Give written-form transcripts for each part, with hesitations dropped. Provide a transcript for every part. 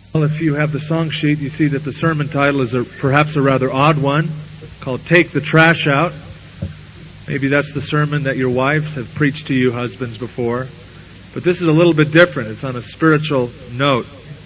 Well, if you have the song sheet, you see that the sermon title is perhaps a rather odd one, called Take the Trash Out. Maybe that's the sermon that your wives have preached to you, husbands, before. But this is a little bit different. It's on a spiritual note.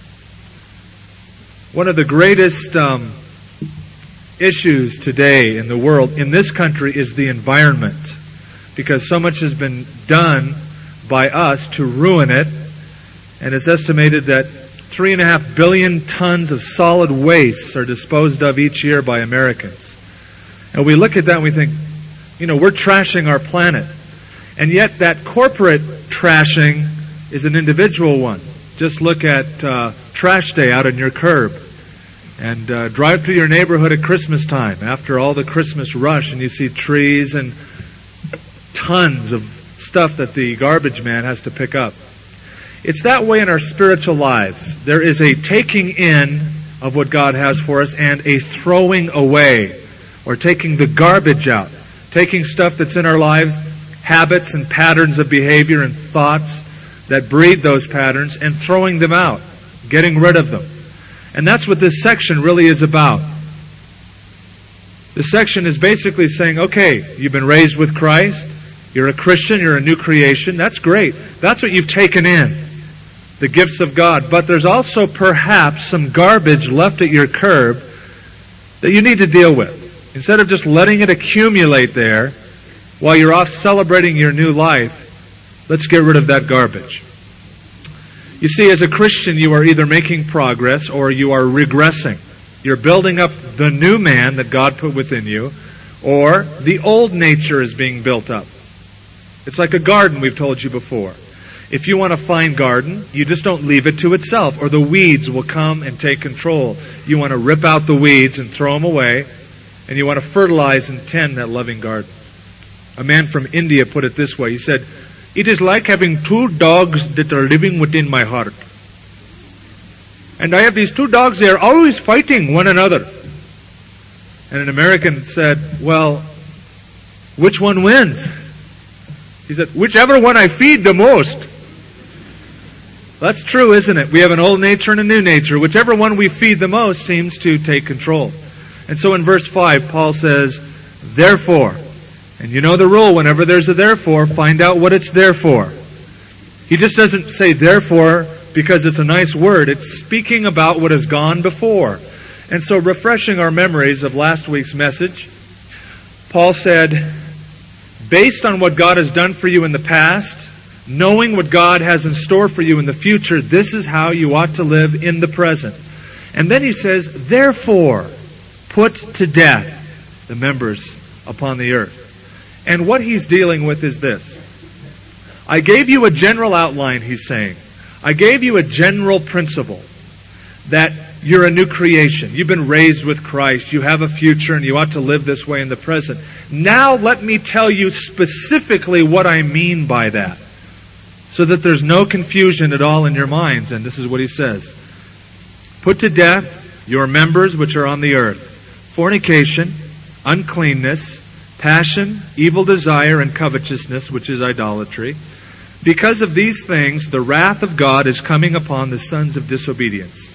One of the greatest issues today in the world, in this country, is the environment. Because so much has been done by us to ruin it. And it's estimated that 3.5 billion tons of solid wastes are disposed of each year by Americans. And we look at that and we think, we're trashing our planet. And yet that corporate trashing is an individual one. Just look at Trash Day out on your curb. And drive through your neighborhood at Christmas time after all the Christmas rush, and you see trees and tons of stuff that the garbage man has to pick up. It's that way in our spiritual lives. There is a taking in of what God has for us and a throwing away, or taking the garbage out. Taking stuff that's in our lives, habits and patterns of behavior and thoughts that breed those patterns, and throwing them out, getting rid of them. And that's what this section really is about. This section is basically saying, okay, you've been raised with Christ, you're a Christian, you're a new creation, that's great. That's what you've taken in, the gifts of God. But there's also perhaps some garbage left at your curb that you need to deal with. Instead of just letting it accumulate there while you're off celebrating your new life, let's get rid of that garbage. You see, as a Christian, you are either making progress or you are regressing. You're building up the new man that God put within you, or the old nature is being built up. It's like a garden, we've told you before. If you want a fine garden, you just don't leave it to itself, or the weeds will come and take control. You want to rip out the weeds and throw them away, and you want to fertilize and tend that loving garden. A man from India put it this way. He said, "It is like having two dogs that are living within my heart. And I have these two dogs, they are always fighting one another." And an American said, "Well, which one wins?" He said, "Whichever one I feed the most." That's true, isn't it? We have an old nature and a new nature. Whichever one we feed the most seems to take control. And so in verse 5, Paul says, "Therefore," and you know the rule, whenever there's a therefore, find out what it's there for. He just doesn't say therefore because it's a nice word. It's speaking about what has gone before. And so refreshing our memories of last week's message, Paul said, based on what God has done for you in the past, knowing what God has in store for you in the future, this is how you ought to live in the present. And then he says, therefore, put to death the members upon the earth. And what he's dealing with is this. I gave you a general outline, he's saying. I gave you a general principle that you're a new creation. You've been raised with Christ. You have a future and you ought to live this way in the present. Now let me tell you specifically what I mean by that, so that there's no confusion at all in your minds. And this is what he says. Put to death your members which are on the earth: fornication, uncleanness, passion, evil desire, and covetousness, which is idolatry. Because of these things, the wrath of God is coming upon the sons of disobedience,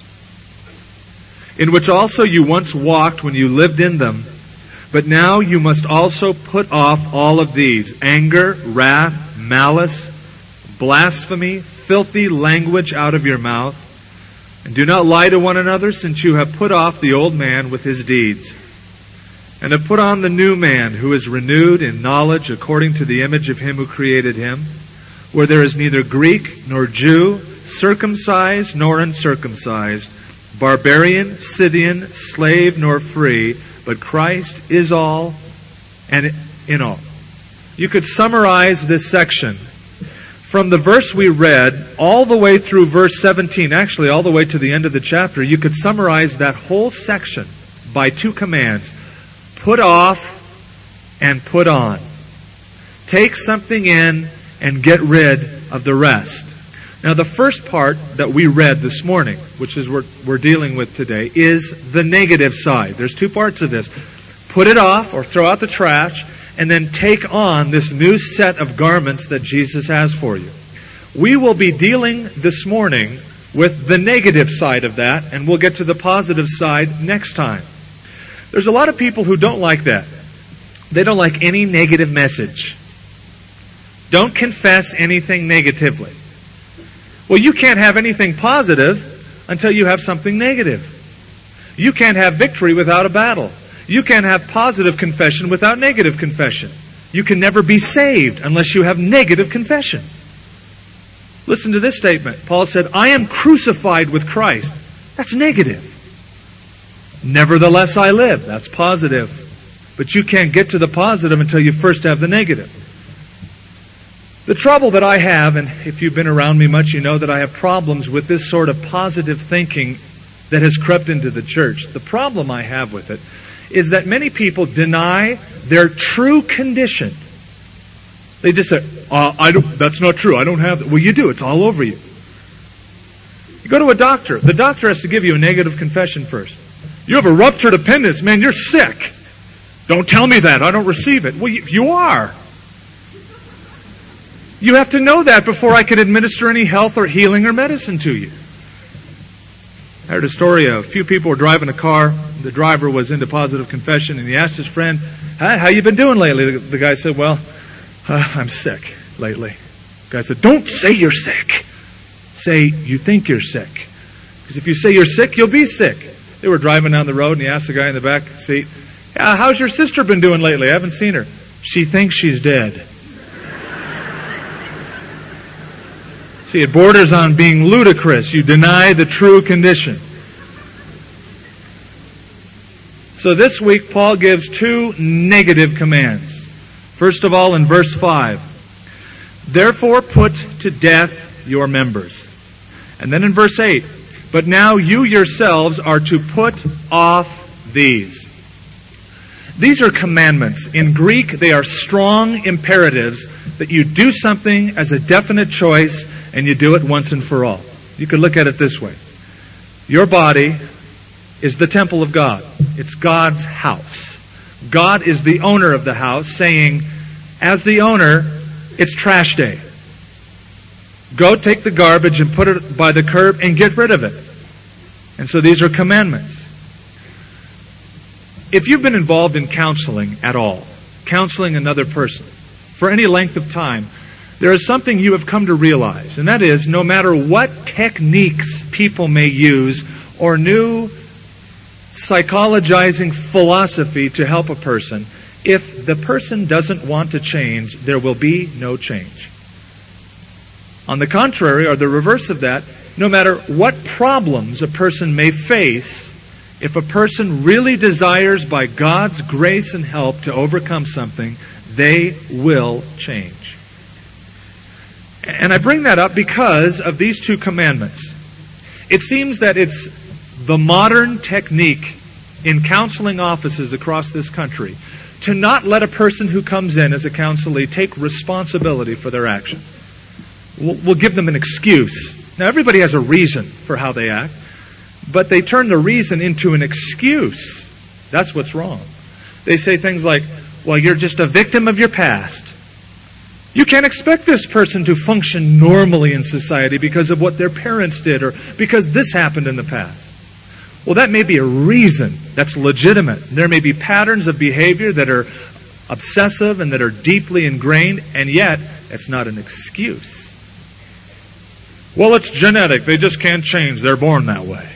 in which also you once walked when you lived in them. But now you must also put off all of these: anger, wrath, malice, blasphemy, filthy language out of your mouth. And do not lie to one another, since you have put off the old man with his deeds, and have put on the new man, who is renewed in knowledge according to the image of him who created him, where there is neither Greek nor Jew, circumcised nor uncircumcised, barbarian, Scythian, slave nor free, but Christ is all and in all. You could summarize this section from the verse we read all the way through verse 17, actually all the way to the end of the chapter. You could summarize that whole section by two commands: put off and put on. Take something in and get rid of the rest. Now the first part that we read this morning, which is what we're dealing with today, is the negative side. There's two parts of this. Put it off, or throw out the trash, and then take on this new set of garments that Jesus has for you. We will be dealing this morning with the negative side of that, and we'll get to the positive side next time. There's a lot of people who don't like that. They don't like any negative message. Don't confess anything negatively. Well, you can't have anything positive until you have something negative. You can't have victory without a battle. You can't have positive confession without negative confession. You can never be saved unless you have negative confession. Listen to this statement. Paul said, I am crucified with Christ. That's negative. Nevertheless I live. That's positive. But you can't get to the positive until you first have the negative. The trouble that I have, and if you've been around me much, you know that I have problems with this sort of positive thinking that has crept into the church. The problem I have with it is that many people deny their true condition. They just say, that's not true. I don't have that. Well, you do. It's all over you. You go to a doctor. The doctor has to give you a negative confession first. You have a ruptured appendix. Man, you're sick. Don't tell me that. I don't receive it. Well, you are. You have to know that before I can administer any health or healing or medicine to you. I heard a story. A few people were driving a car. The driver was into positive confession, and he asked his friend, how you been doing lately? The guy said, well, I'm sick lately. The guy said, don't say you're sick. Say you think you're sick. Because if you say you're sick, you'll be sick. They were driving down the road, and he asked the guy in the back seat, how's your sister been doing lately? I haven't seen her. She thinks she's dead. See, it borders on being ludicrous. You deny the true condition. So this week, Paul gives two negative commands. First of all, in verse 5, therefore put to death your members. And then in verse 8, but now you yourselves are to put off these. These are commandments. In Greek, they are strong imperatives that you do something as a definite choice and you do it once and for all. You could look at it this way. Your body is the temple of God. It's God's house. God is the owner of the house, saying, as the owner, it's trash day. Go take the garbage and put it by the curb and get rid of it. And so these are commandments. If you've been involved in counseling at all, counseling another person, for any length of time, there is something you have come to realize, and that is, no matter what techniques people may use or new psychologizing philosophy to help a person, if the person doesn't want to change, there will be no change. On the contrary, or the reverse of that, no matter what problems a person may face, if a person really desires by God's grace and help to overcome something, they will change. And I bring that up because of these two commandments. It seems that it's the modern technique in counseling offices across this country to not let a person who comes in as a counselee take responsibility for their actions. We'll give them an excuse. Now, everybody has a reason for how they act, but they turn the reason into an excuse. That's what's wrong. They say things like, well, you're just a victim of your past. You can't expect this person to function normally in society because of what their parents did or because this happened in the past. Well, that may be a reason that's legitimate. There may be patterns of behavior that are obsessive and that are deeply ingrained, and yet it's not an excuse. Well, it's genetic. They just can't change. They're born that way.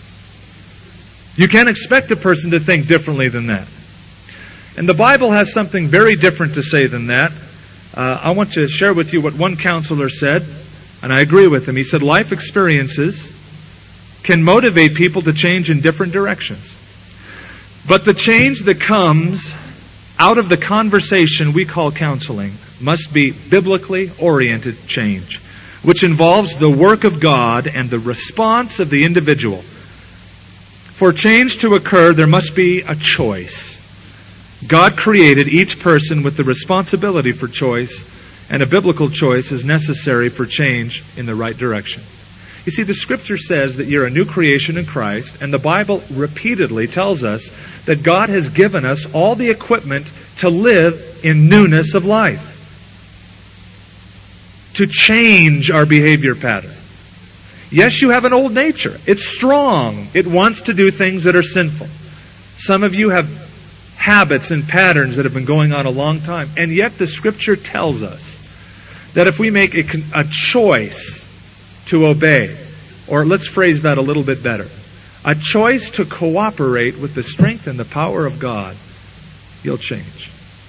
You can't expect a person to think differently than that. And the Bible has something very different to say than that. I want to share with you what one counselor said, and I agree with him. He said, life experiences can motivate people to change in different directions. But the change that comes out of the conversation we call counseling must be biblically oriented change, which involves the work of God and the response of the individual. For change to occur, there must be a choice. God created each person with the responsibility for choice, and a biblical choice is necessary for change in the right direction. You see, the Scripture says that you're a new creation in Christ, and the Bible repeatedly tells us that God has given us all the equipment to live in newness of life, to change our behavior pattern. Yes, you have an old nature. It's strong. It wants to do things that are sinful. Some of you have habits and patterns that have been going on a long time. And yet the Scripture tells us that if we make a choice to obey, or let's phrase that a little bit better, a choice to cooperate with the strength and the power of God, you'll change.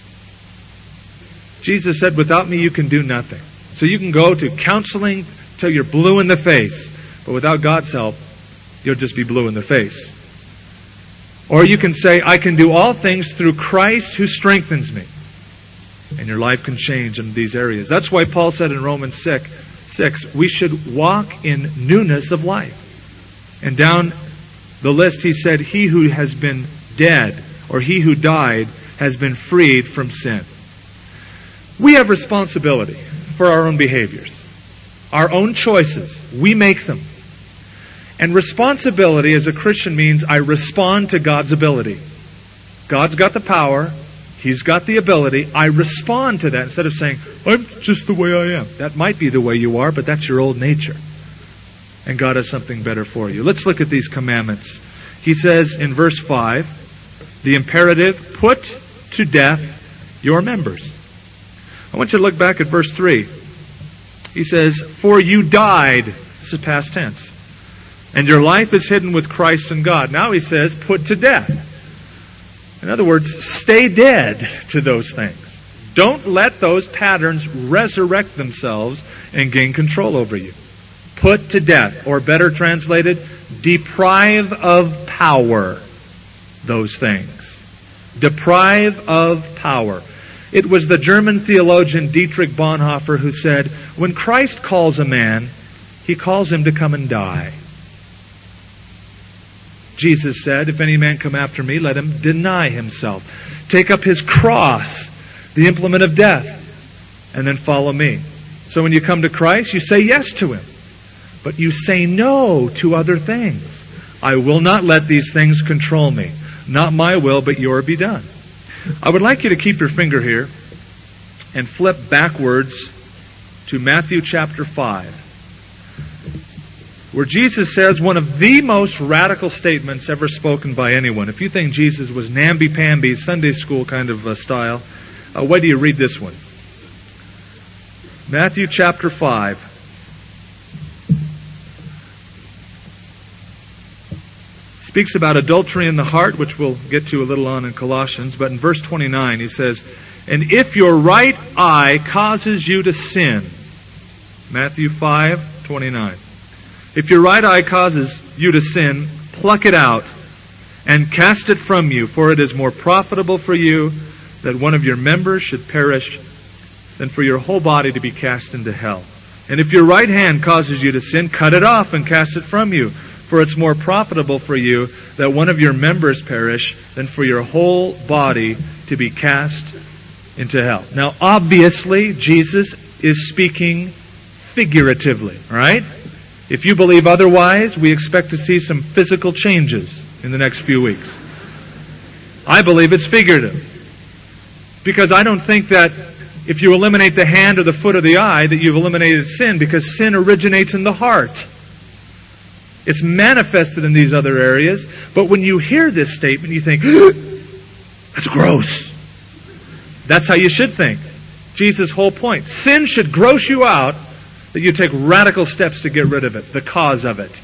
Jesus said, without me you can do nothing. So you can go to counseling till you're blue in the face, but without God's help, you'll just be blue in the face. Or you can say, I can do all things through Christ who strengthens me. And your life can change in these areas. That's why Paul said in Romans 6, we should walk in newness of life. And down the list he said, he who has been dead, or he who died, has been freed from sin. We have responsibility for our own behaviors, our own choices. We make them. And responsibility as a Christian means I respond to God's ability. God's got the power. He's got the ability. I respond to that instead of saying, I'm just the way I am. That might be the way you are, but that's your old nature. And God has something better for you. Let's look at these commandments. He says in verse 5, the imperative, put to death your members. I want you to look back at verse 3. He says, for you died, this is past tense, and your life is hidden with Christ in God. Now he says, put to death. In other words, stay dead to those things. Don't let those patterns resurrect themselves and gain control over you. Put to death, or better translated, deprive of power those things. Deprive of power. It was the German theologian Dietrich Bonhoeffer who said, when Christ calls a man, he calls him to come and die. Jesus said, if any man come after me, let him deny himself. Take up his cross, the implement of death, and then follow me. So when you come to Christ, you say yes to him. But you say no to other things. I will not let these things control me. Not my will, but your be done. I would like you to keep your finger here and flip backwards to Matthew chapter 5. Where Jesus says one of the most radical statements ever spoken by anyone. If you think Jesus was namby-pamby, Sunday school kind of style, why do you read this one? Matthew chapter 5. Speaks about adultery in the heart, which we'll get to a little on in Colossians. But in verse 29, he says, and if your right eye causes you to sin, Matthew 5:29. If your right eye causes you to sin, pluck it out and cast it from you, for it is more profitable for you that one of your members should perish than for your whole body to be cast into hell. And if your right hand causes you to sin, cut it off and cast it from you, for it's more profitable for you that one of your members perish than for your whole body to be cast into hell. Now, obviously, Jesus is speaking figuratively, right? If you believe otherwise, we expect to see some physical changes in the next few weeks. I believe it's figurative. Because I don't think that if you eliminate the hand or the foot or the eye, that you've eliminated sin, because sin originates in the heart. It's manifested in these other areas, but when you hear this statement, you think, that's gross. That's how you should think. Jesus' whole point. Sin should gross you out, that you take radical steps to get rid of it, the cause of it.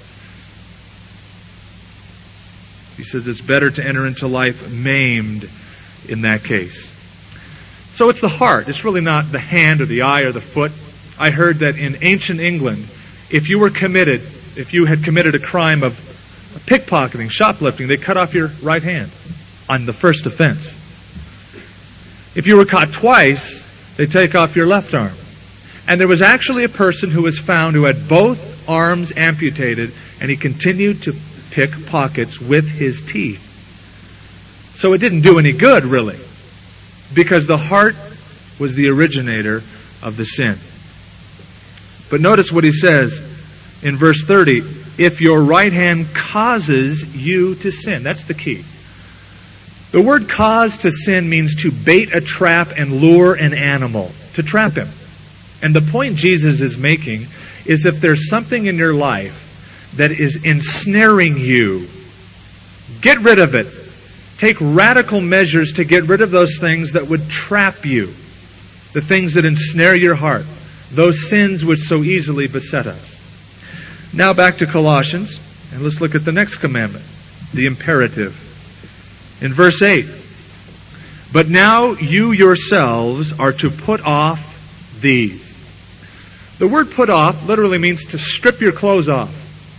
He says it's better to enter into life maimed in that case. So it's the heart. It's really not the hand or the eye or the foot. I heard that in ancient England, if you had committed a crime of pickpocketing, shoplifting, they cut off your right hand on the first offense. If you were caught twice, they take off your left arm. And there was actually a person who was found who had both arms amputated, and he continued to pick pockets with his teeth. So it didn't do any good, really, because the heart was the originator of the sin. But notice what he says in verse 30. If your right hand causes you to sin. That's the key. The word cause to sin means to bait a trap and lure an animal, to trap him. And the point Jesus is making is if there's something in your life that is ensnaring you. Get rid of it. Take radical measures to get rid of those things that would trap you, the things that ensnare your heart, those sins which so easily beset us. Now back to Colossians, and let's look at the next commandment, the imperative. In verse 8, but now you yourselves are to put off these. The word put off literally means to strip your clothes off.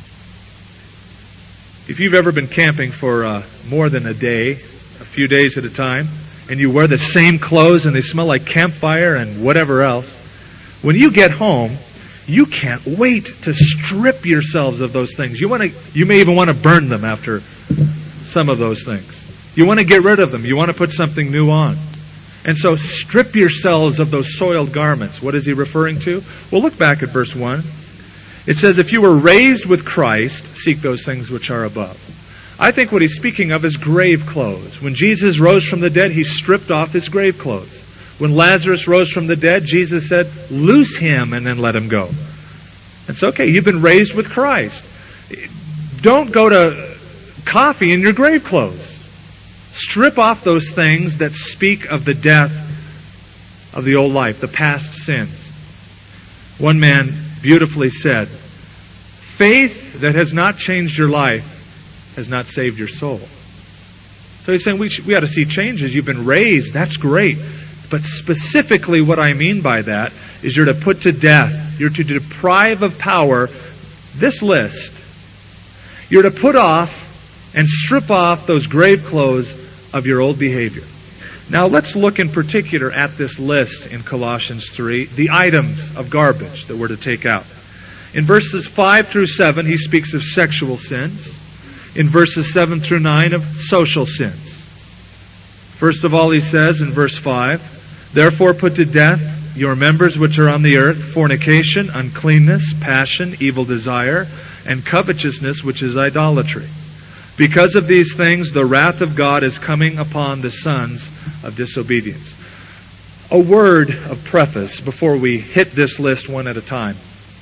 If you've ever been camping for more than a day, a few days at a time, and you wear the same clothes and they smell like campfire and whatever else, when you get home, you can't wait to strip yourselves of those things. You may even want to burn them after some of those things. You want to get rid of them. You want to put something new on. And so strip yourselves of those soiled garments. What is he referring to? Well, look back at verse 1. It says, if you were raised with Christ, seek those things which are above. I think what he's speaking of is grave clothes. When Jesus rose from the dead, he stripped off his grave clothes. When Lazarus rose from the dead, Jesus said, loose him and then let him go. It's okay, you've been raised with Christ. Don't go to coffee in your grave clothes. Strip off those things that speak of the death of the old life, the past sins. One man beautifully said, faith that has not changed your life has not saved your soul. So he's saying we ought to see changes. You've been raised, that's great. But specifically what I mean by that is you're to put to death, you're to deprive of power this list. You're to put off and strip off those grave clothes of your old behavior. Now let's look in particular at this list in Colossians 3, the items of garbage that we're to take out. In verses 5 through 7, he speaks of sexual sins. In verses 7 through 9, of social sins. First of all, he says in verse 5, therefore put to death your members which are on the earth, fornication, uncleanness, passion, evil desire, and covetousness, which is idolatry. Because of these things, the wrath of God is coming upon the sons of disobedience. A word of preface before we hit this list one at a time.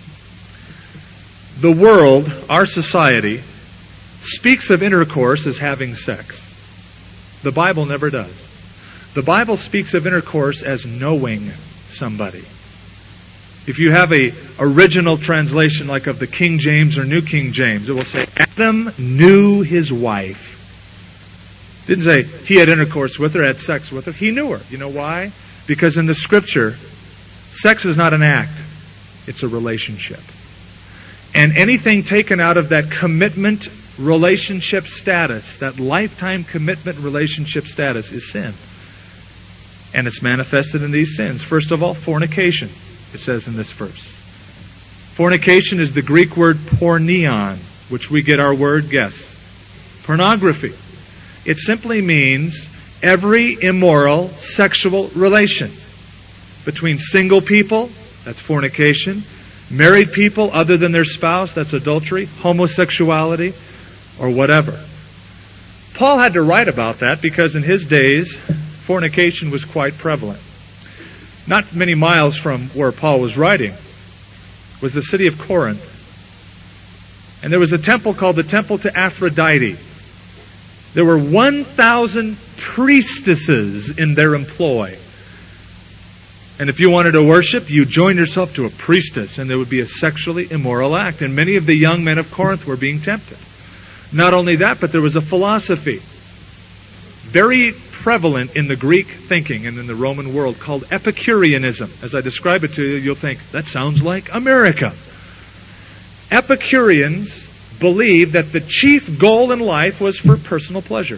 The world, our society, speaks of intercourse as having sex. The Bible never does. The Bible speaks of intercourse as knowing somebody. If you have a original translation like of the King James or New King James, it will say, Adam knew his wife. Didn't say he had intercourse with her, had sex with her. He knew her. You know why? Because in the Scripture, sex is not an act. It's a relationship. And anything taken out of that commitment relationship status, that lifetime commitment relationship status, is sin. And it's manifested in these sins. First of all, fornication. It says in this verse. Fornication is the Greek word porneon, which we get our word, guess, pornography. It simply means every immoral sexual relation between single people, that's fornication, married people other than their spouse, that's adultery, homosexuality, or whatever. Paul had to write about that because in his days, fornication was quite prevalent. Not many miles from where Paul was writing was the city of Corinth. And there was a temple called the Temple to Aphrodite. There were 1,000 priestesses in their employ. And if you wanted to worship, you joined yourself to a priestess, and there would be a sexually immoral act. And many of the young men of Corinth were being tempted. Not only that, but there was a philosophy very prevalent in the Greek thinking and in the Roman world called Epicureanism. As I describe it to you, you'll think, that sounds like America. Epicureans believed that the chief goal in life was for personal pleasure.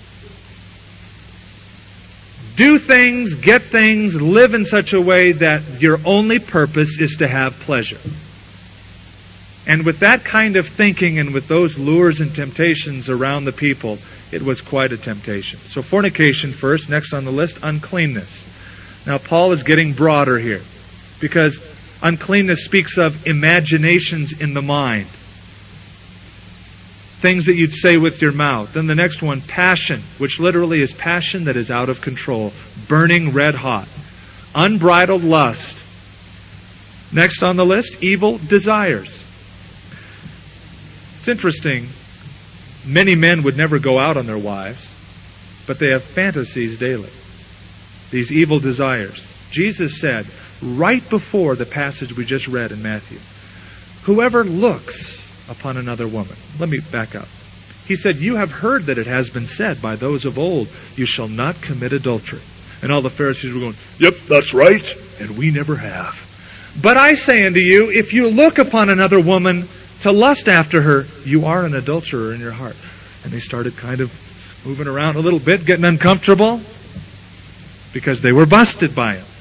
Do things, get things, live in such a way that your only purpose is to have pleasure. And with that kind of thinking and with those lures and temptations around the people, it was quite a temptation. So fornication first, next on the list, uncleanness. Now Paul is getting broader here because uncleanness speaks of imaginations in the mind. Things that you'd say with your mouth. Then the next one, passion, which literally is passion that is out of control, burning red hot. Unbridled lust. Next on the list, evil desires. It's interesting. Many men would never go out on their wives, but they have fantasies daily. These evil desires. Jesus said, right before the passage we just read in Matthew, whoever looks upon another woman. Let me back up. He said, you have heard that it has been said by those of old, you shall not commit adultery. And all the Pharisees were going, yep, that's right, and we never have. But I say unto you, if you look upon another woman to lust after her, you are an adulterer in your heart. And they started kind of moving around a little bit, getting uncomfortable, because they were busted by him.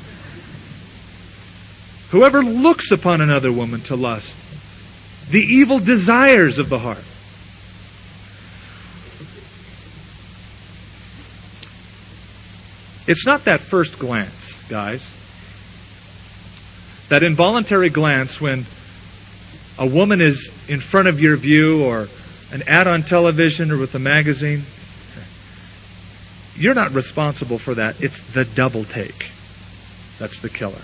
Whoever looks upon another woman to lust, the evil desires of the heart. It's not that first glance, guys. That involuntary glance when a woman is in front of your view, or an ad on television or with a magazine. You're not responsible for that. It's the double take. That's the killer.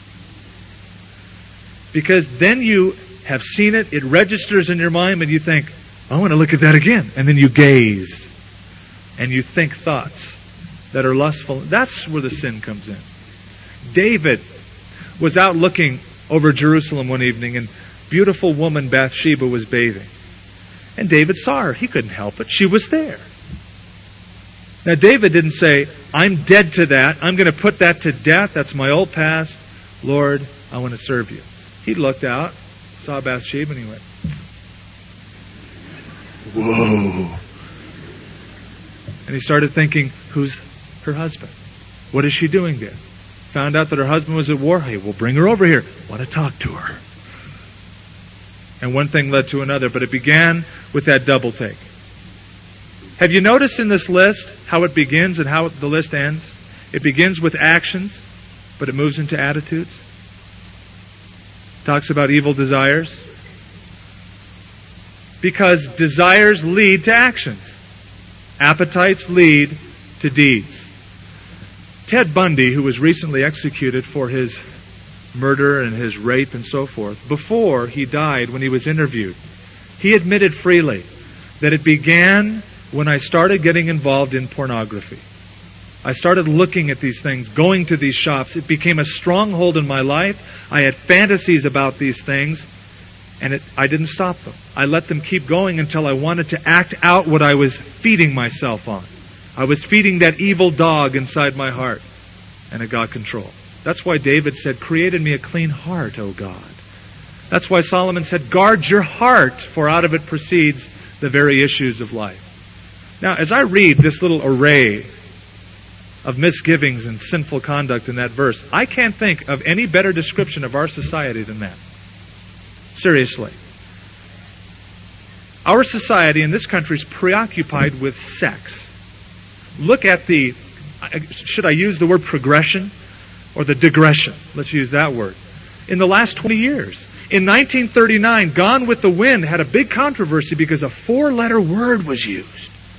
Because then you have seen it, it registers in your mind, and you think, I want to look at that again. And then you gaze. And you think thoughts that are lustful. That's where the sin comes in. David was out looking over Jerusalem one evening, and beautiful woman Bathsheba was bathing. And David saw her. He couldn't help it. She was there. Now David didn't say, I'm dead to that. I'm going to put that to death. That's my old past. Lord, I want to serve you. He looked out, saw Bathsheba, and he went, whoa. And he started thinking, who's her husband? What is she doing there? Found out that her husband was at war. Hey, we'll bring her over here. Want to talk to her. And one thing led to another, but it began with that double take. Have you noticed in this list how it begins and how the list ends? It begins with actions, but it moves into attitudes. Talks about evil desires. Because desires lead to actions. Appetites lead to deeds. Ted Bundy, who was recently executed for his murder and his rape and so forth, before he died, when he was interviewed, he admitted freely that it began when I started getting involved in pornography. I started looking at these things, going to these shops. It became a stronghold in my life. I had fantasies about these things, and I didn't stop them. I let them keep going until I wanted to act out what I was feeding myself on. I was feeding that evil dog inside my heart, and it got control. That's why David said, create in me a clean heart, O God. That's why Solomon said, guard your heart, for out of it proceeds the very issues of life. Now, as I read this little array of misgivings and sinful conduct in that verse, I can't think of any better description of our society than that. Seriously. Our society in this country is preoccupied with sex. Look at the, should I use the word progression or the digression? Let's use that word. In the last 20 years. In 1939, Gone with the Wind had a big controversy because a 4-letter word was used.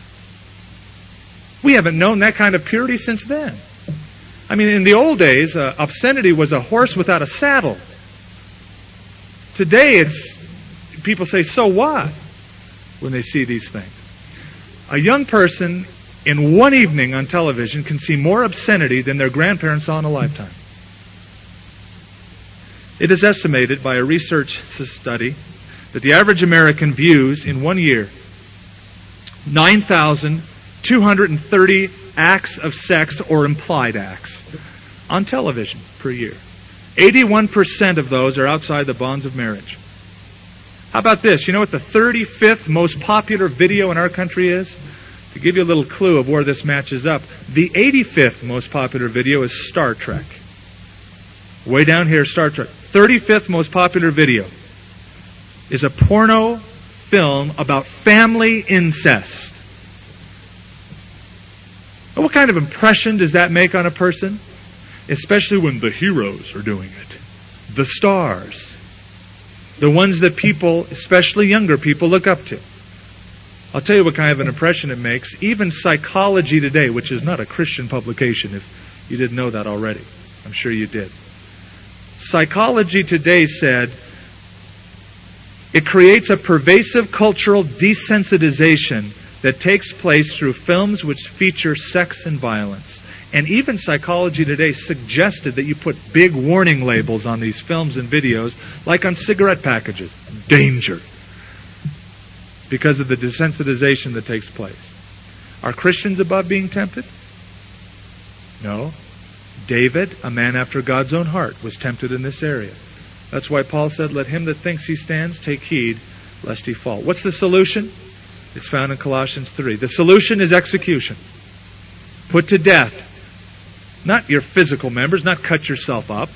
We haven't known that kind of purity since then. I mean, in the old days, obscenity was a horse without a saddle. Today, people say, so what? When they see these things. A young person in one evening on television can see more obscenity than their grandparents saw in a lifetime. It is estimated by a research study that the average American views in 1 year 9,230 acts of sex or implied acts on television per year. 81% of those are outside the bonds of marriage. How about this? You know what the 35th most popular video in our country is? To give you a little clue of where this matches up, the 85th most popular video is Star Trek. Way down here, Star Trek. 35th most popular video is a porno film about family incest. And what kind of impression does that make on a person? Especially when the heroes are doing it. The stars. The ones that people, especially younger people, look up to. I'll tell you what kind of an impression it makes. Even Psychology Today, which is not a Christian publication, if you didn't know that already. I'm sure you did. Psychology Today said It creates a pervasive cultural desensitization that takes place through films which feature sex and violence. And even psychology today suggested that you put big warning labels on these films and videos, like on cigarette packages. Danger. Because of the desensitization that takes place. Are Christians above being tempted? No. David, a man after God's own heart, was tempted in this area. That's why Paul said, let him that thinks he stands take heed lest he fall. What's the solution? It's found in Colossians 3. The solution is execution. Put to death. Not your physical members, not cut yourself up.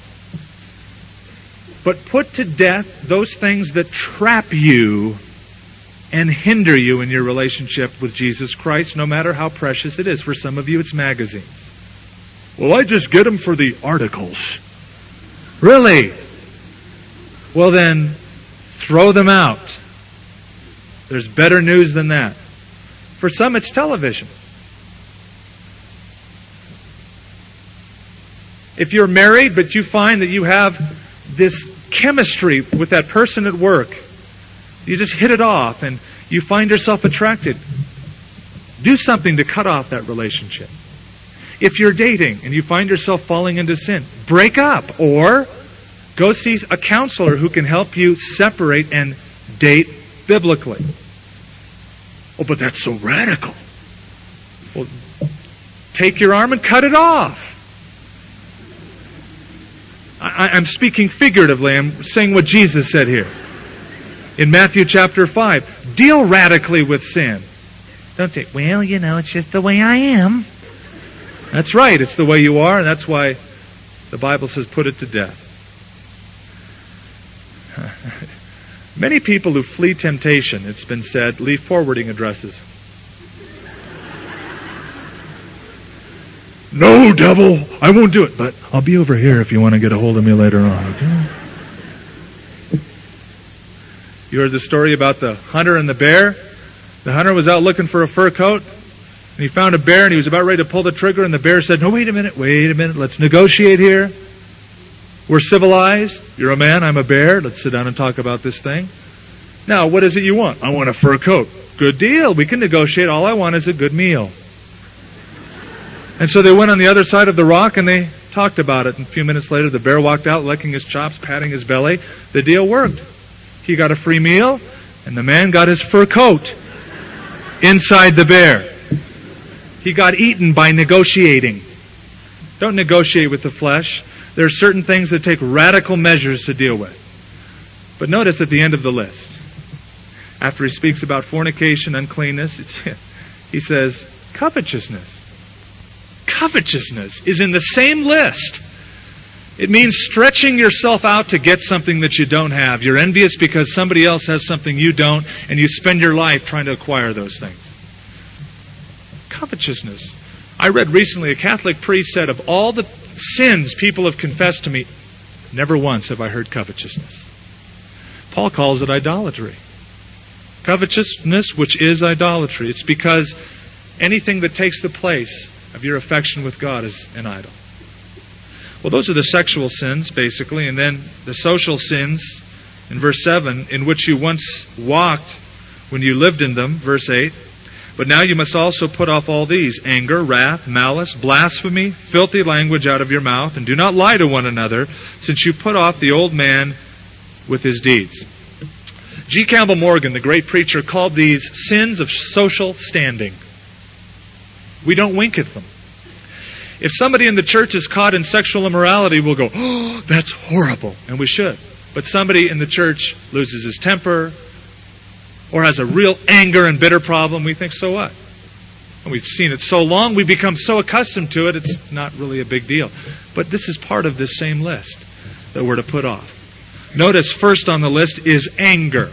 But put to death those things that trap you and hinder you in your relationship with Jesus Christ, no matter how precious it is. For some of you, it's magazines. Well, I just get them for the articles. Really? Well then, throw them out. There's better news than that. For some, it's television. If you're married, but you find that you have this chemistry with that person at work, you just hit it off and you find yourself attracted, do something to cut off that relationship. If you're dating and you find yourself falling into sin, break up or go see a counselor who can help you separate and date biblically. Oh, but that's so radical. Well, take your arm and cut it off. I'm speaking figuratively. I'm saying what Jesus said here. In Matthew chapter 5, deal radically with sin. Don't say, well, it's just the way I am. That's right, it's the way you are, and that's why the Bible says put it to death. Many people who flee temptation, it's been said, leave forwarding addresses. No, devil, I won't do it, but I'll be over here if you want to get a hold of me later on, okay? You heard the story about the hunter and the bear? The hunter was out looking for a fur coat, and he found a bear, and he was about ready to pull the trigger, and the bear said, no, wait a minute, let's negotiate here. We're civilized. You're a man, I'm a bear. Let's sit down and talk about this thing. Now, what is it you want? I want a fur coat. Good deal. We can negotiate. All I want is a good meal. And so they went on the other side of the rock and they talked about it. And a few minutes later, the bear walked out, licking his chops, patting his belly. The deal worked. He got a free meal, and the man got his fur coat inside the bear. He got eaten by negotiating. Don't negotiate with the flesh. There are certain things that take radical measures to deal with. But notice at the end of the list, after he speaks about fornication, uncleanness, he says, covetousness. Covetousness is in the same list. It means stretching yourself out to get something that you don't have. You're envious because somebody else has something you don't, and you spend your life trying to acquire those things. Covetousness. I read recently a Catholic priest said, of all the sins people have confessed to me, never once have I heard covetousness. Paul calls it idolatry. Covetousness, which is idolatry. It's because anything that takes the place of your affection with God is an idol. Well, those are the sexual sins, basically, and then the social sins in verse 7, in which you once walked when you lived in them, verse 8. But now you must also put off all these: anger, wrath, malice, blasphemy, filthy language out of your mouth, and do not lie to one another, since you put off the old man with his deeds. G. Campbell Morgan, the great preacher, called these sins of social standing. We don't wink at them. If somebody in the church is caught in sexual immorality, we'll go, oh, that's horrible, and we should. But somebody in the church loses his temper or has a real anger and bitter problem, we think, so what? And we've seen it so long, we become so accustomed to it, it's not really a big deal. But this is part of this same list that we're to put off. Notice first on the list is anger.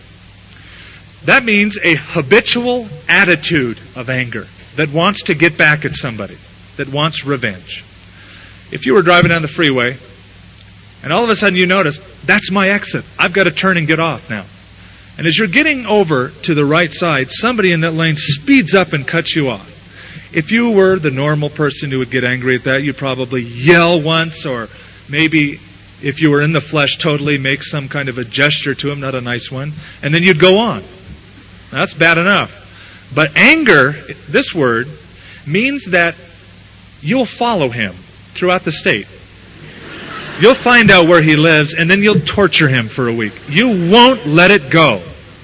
That means a habitual attitude of anger that wants to get back at somebody, that wants revenge. If you were driving down the freeway, and all of a sudden you notice, that's my exit. I've got to turn and get off now. And as you're getting over to the right side, somebody in that lane speeds up and cuts you off. If you were the normal person who would get angry at that, you'd probably yell once or maybe if you were in the flesh totally, make some kind of a gesture to him, not a nice one, and then you'd go on. That's bad enough. But anger, this word, means that you'll follow him throughout the state. You'll find out where he lives, and then you'll torture him for a week. You won't let it go.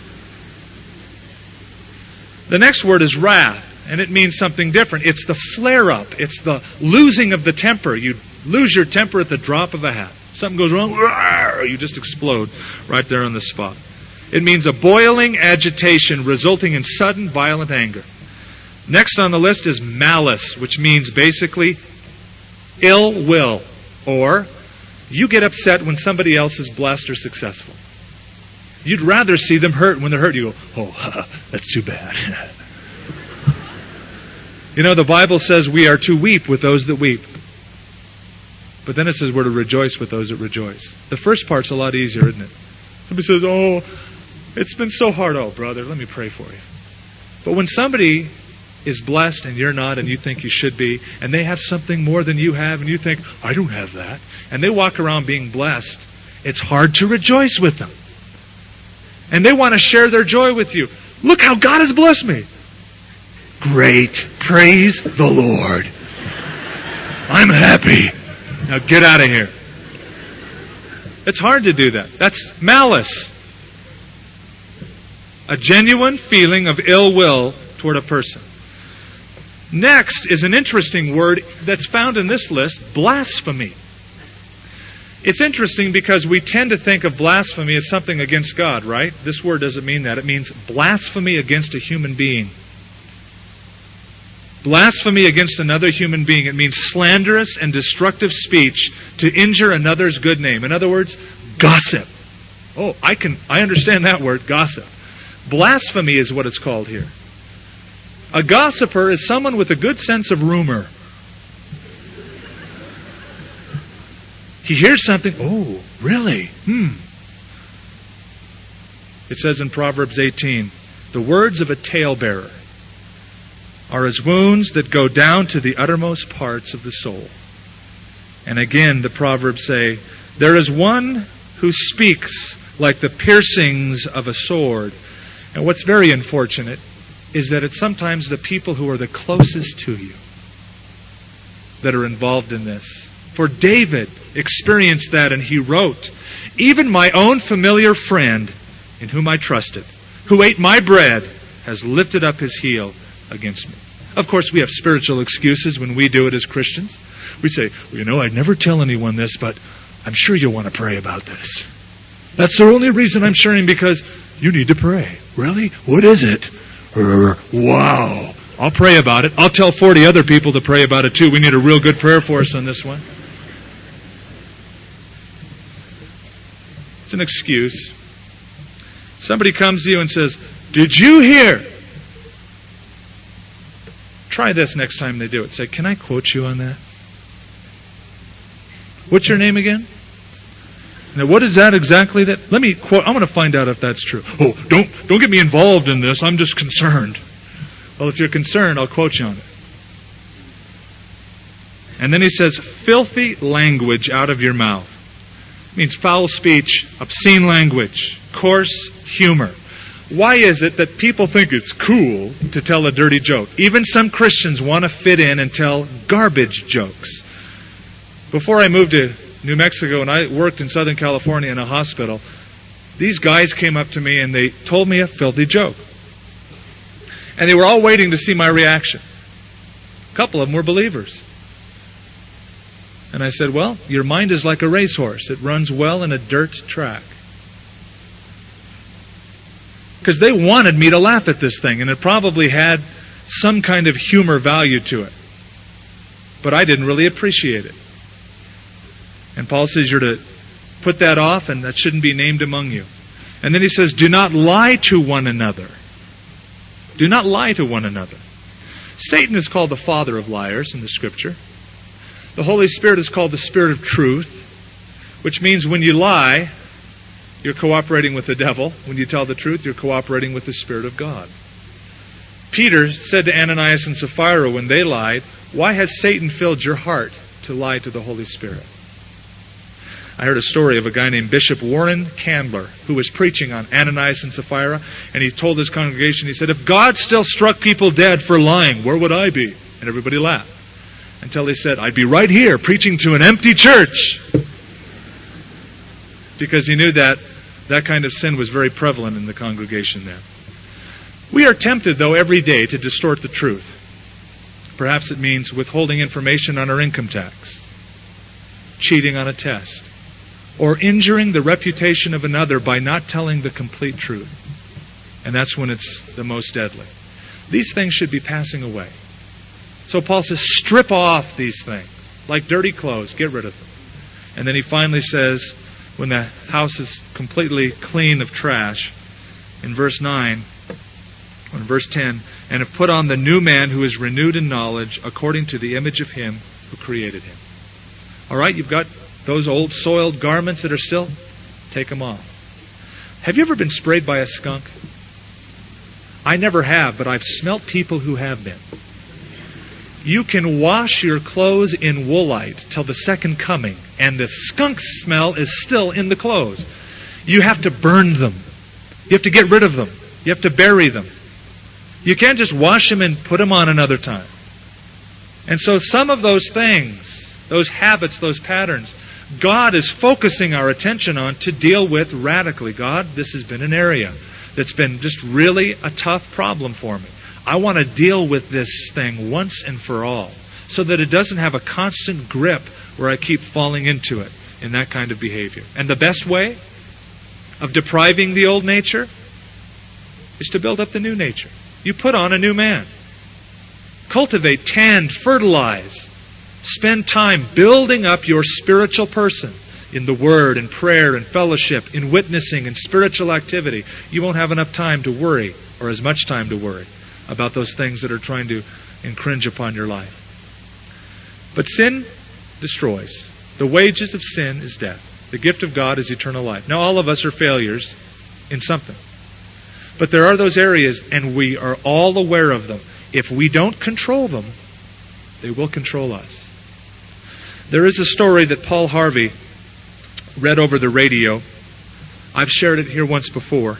The next word is wrath, and it means something different. It's the flare-up. It's the losing of the temper. You lose your temper at the drop of a hat. Something goes wrong, you just explode right there on the spot. It means a boiling agitation resulting in sudden, violent anger. Next on the list is malice, which means basically ill will, or you get upset when somebody else is blessed or successful. You'd rather see them hurt. When they're hurt, you go, oh, that's too bad. You know, the Bible says we are to weep with those that weep. But then it says we're to rejoice with those that rejoice. The first part's a lot easier, isn't it? Somebody says, oh, it's been so hard. Oh, brother, let me pray for you. But when somebody is blessed and you're not, and you think you should be, and they have something more than you have, and you think, I don't have that, and they walk around being blessed, it's hard to rejoice with them. And they want to share their joy with you. Look how God has blessed me. Great. Praise the Lord. I'm happy. Now get out of here. It's hard to do that. That's malice. A genuine feeling of ill will toward a person. Next is an interesting word that's found in this list, blasphemy. It's interesting because we tend to think of blasphemy as something against God, right? This word doesn't mean that. It means blasphemy against a human being. Blasphemy against another human being. It means slanderous and destructive speech to injure another's good name. In other words, gossip. Oh, I understand that word, gossip. Blasphemy is what it's called here. A gossiper is someone with a good sense of rumor. He hears something, oh, really? It says in Proverbs 18, the words of a talebearer are as wounds that go down to the uttermost parts of the soul. And again, the Proverbs say, there is one who speaks like the piercings of a sword. And what's very unfortunate is that it's sometimes the people who are the closest to you that are involved in this. For David experienced that, and he wrote, even my own familiar friend in whom I trusted, who ate my bread, has lifted up his heel against me. Of course, we have spiritual excuses when we do it as Christians. We say, well, you know, I'd never tell anyone this, but I'm sure you'll want to pray about this. That's the only reason I'm sharing, because you need to pray. Really? What is it? Wow. I'll pray about it. I'll tell 40 other people to pray about it too. We need a real good prayer force on this one. It's an excuse. Somebody comes to you and says, did you hear? Try this next time they do it. Say, can I quote you on that? What's your name again? Now, what is that exactly? That? Let me quote. I'm going to find out if that's true. Oh, don't get me involved in this. I'm just concerned. Well, if you're concerned, I'll quote you on it. And then he says, filthy language out of your mouth. It means foul speech, obscene language, coarse humor. Why is it that people think it's cool to tell a dirty joke? Even some Christians want to fit in and tell garbage jokes. Before I moved to New Mexico and I worked in Southern California in a hospital, these guys came up to me and they told me a filthy joke. And they were all waiting to see my reaction. A couple of them were believers. And I said, well, your mind is like a racehorse. It runs well in a dirt track. Because they wanted me to laugh at this thing, and it probably had some kind of humor value to it. But I didn't really appreciate it. And Paul says you're to put that off, and that shouldn't be named among you. And then he says, do not lie to one another. Do not lie to one another. Satan is called the father of liars in the Scripture. The Holy Spirit is called the Spirit of truth, which means when you lie, you're cooperating with the devil. When you tell the truth, you're cooperating with the Spirit of God. Peter said to Ananias and Sapphira when they lied, why has Satan filled your heart to lie to the Holy Spirit? I heard a story of a guy named Bishop Warren Candler who was preaching on Ananias and Sapphira, and he told his congregation, he said, if God still struck people dead for lying, where would I be? And everybody laughed. Until he said, I'd be right here preaching to an empty church. Because he knew that that kind of sin was very prevalent in the congregation then. We are tempted, though, every day to distort the truth. Perhaps it means withholding information on our income tax, cheating on a test, or injuring the reputation of another by not telling the complete truth. And that's when it's the most deadly. These things should be passing away. So Paul says, strip off these things. Like dirty clothes, get rid of them. And then he finally says, when the house is completely clean of trash, in verse 9, or in verse 10, and have put on the new man who is renewed in knowledge according to the image of him who created him. All right, you've got those old soiled garments that are still, take them off. Have you ever been sprayed by a skunk? I never have, but I've smelt people who have been. You can wash your clothes in woolite till the second coming, and the skunk smell is still in the clothes. You have to burn them. You have to get rid of them. You have to bury them. You can't just wash them and put them on another time. And so some of those things, those habits, those patterns, God is focusing our attention on to deal with radically. God, this has been an area that's been just really a tough problem for me. I want to deal with this thing once and for all so that it doesn't have a constant grip where I keep falling into it in that kind of behavior. And the best way of depriving the old nature is to build up the new nature. You put on a new man. Cultivate, tend, fertilize. Spend time building up your spiritual person in the Word and prayer and fellowship, in witnessing and spiritual activity. You won't have enough time to worry, or as much time to worry, about those things that are trying to infringe upon your life. But sin destroys. The wages of sin is death. The gift of God is eternal life. Now, all of us are failures in something. But there are those areas, and we are all aware of them. If we don't control them, they will control us. There is a story that Paul Harvey read over the radio. I've shared it here once before.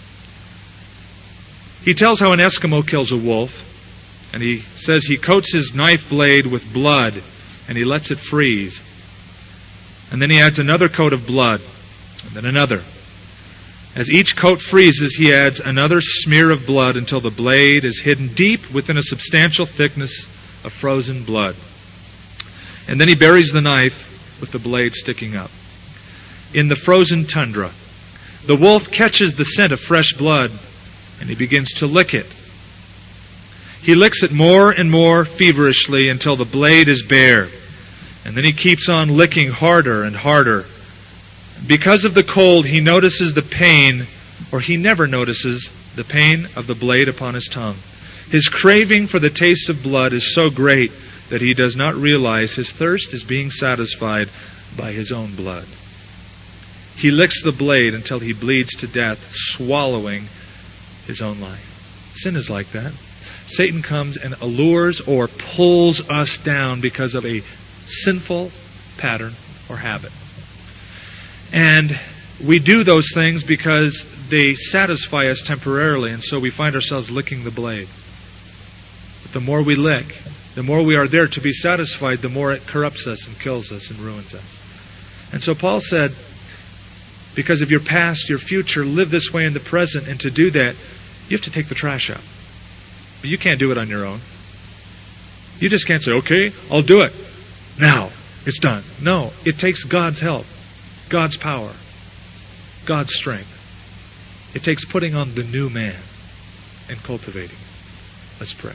He tells how an Eskimo kills a wolf, and he says he coats his knife blade with blood, and he lets it freeze. And then he adds another coat of blood, and then another. As each coat freezes, he adds another smear of blood until the blade is hidden deep within a substantial thickness of frozen blood. And then he buries the knife with the blade sticking up. In the frozen tundra, the wolf catches the scent of fresh blood, and he begins to lick it. He licks it more and more feverishly until the blade is bare. And then he keeps on licking harder and harder. Because of the cold, he notices the pain, or he never notices the pain of the blade upon his tongue. His craving for the taste of blood is so great that he does not realize his thirst is being satisfied by his own blood. He licks the blade until he bleeds to death, swallowing his own life. Sin is like that. Satan comes and allures or pulls us down because of a sinful pattern or habit. And we do those things because they satisfy us temporarily, and so we find ourselves licking the blade. But the more we lick, the more we are there to be satisfied, the more it corrupts us and kills us and ruins us. And so Paul said, because of your past, your future, live this way in the present, and to do that, you have to take the trash out. But you can't do it on your own. You just can't say, okay, I'll do it. Now, it's done. No, it takes God's help. God's power, God's strength. It takes putting on the new man and cultivating it. Let's pray.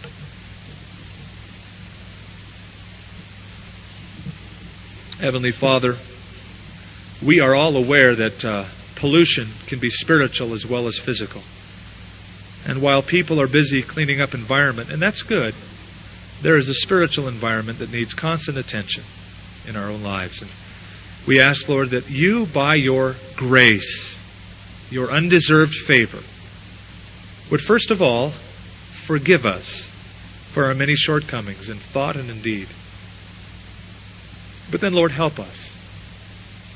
Heavenly Father, we are all aware that pollution can be spiritual as well as physical. And while people are busy cleaning up environment, and that's good, there is a spiritual environment that needs constant attention in our own lives. And we ask, Lord, that you, by your grace, your undeserved favor, would first of all forgive us for our many shortcomings in thought and in deed. But then, Lord, help us.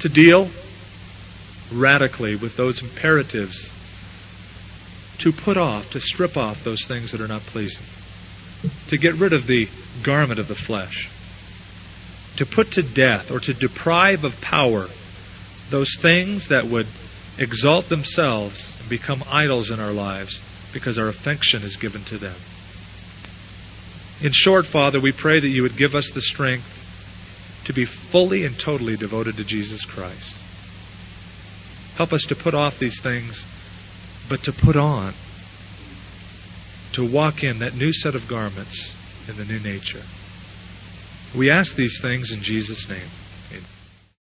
to deal radically with those imperatives, to put off, to strip off those things that are not pleasing, to get rid of the garment of the flesh, to put to death or to deprive of power those things that would exalt themselves and become idols in our lives because our affection is given to them. In short, Father, we pray that you would give us the strength to be fully and totally devoted to Jesus Christ. Help us to put off these things, but to put on, to walk in that new set of garments in the new nature. We ask these things in Jesus' name.